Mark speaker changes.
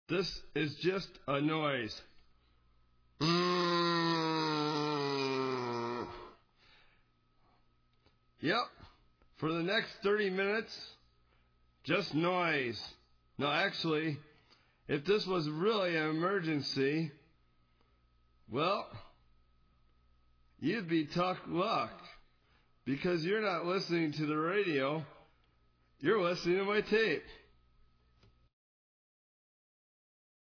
Speaker 1: This is just a noise. Yep. For the next 30 minutes, just noise. Now, actually, if this was really an emergency, well, you'd be tough luck. Because you're not listening to the radio, you're listening to my tape.